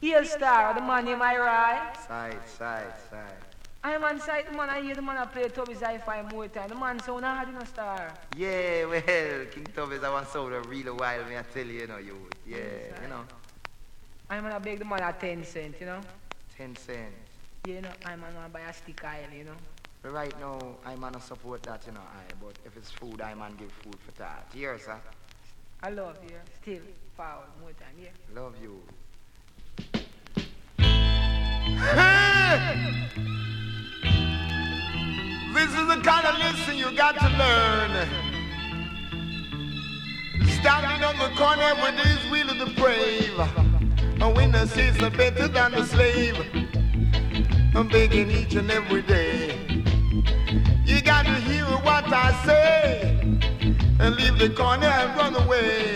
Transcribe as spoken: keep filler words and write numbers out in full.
Heel Star, the man in my right. Side, side, side. I'm on site, the man, I hear the man I play Tubby's hi-fi more time. The man sound hard in a star. Yeah, well, King Tubby's I want sound a real while, me I tell you, you know, you. Yeah, yes, you know. I'm gonna beg the man at ten cent, you know. ten cent. Yeah, you know, I'm gonna buy a stick oil, you know. But right now, I'm gonna support that, you know, I. But if it's food, I'm gonna give food for that. Here, sir. I love you. Still, forward, more time, yeah. Love you. This is the kind of lesson you got to learn. Standing on the corner every day is really depraved. A winner sees no better than the slave. I'm begging each and every day. You got to hear what I say and leave the corner and run away.